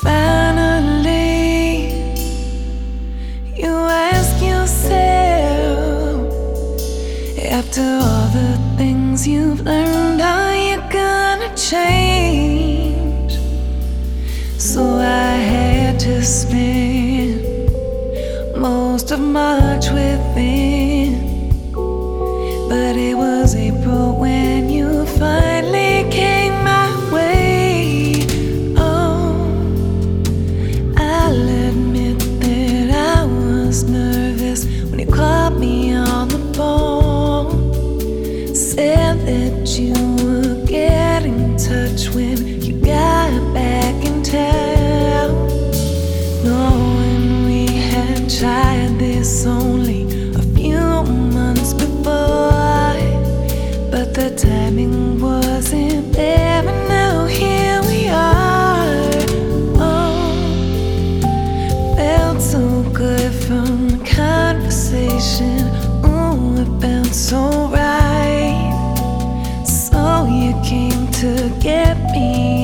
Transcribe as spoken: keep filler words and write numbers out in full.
Finally, you ask yourself, after all the things you've learned, are you gonna change? So I had to spend most of March within, but it was April when you finally came my way. Oh, I'll admit that I was nervous when you caught me on the phone. Said that you would get in touch when you got back in town, knowing we had tried this only a few months before, but the timing wasn't there, and now here we are. Oh, felt so good from the conversation. Ooh, it felt so right. So you came to get me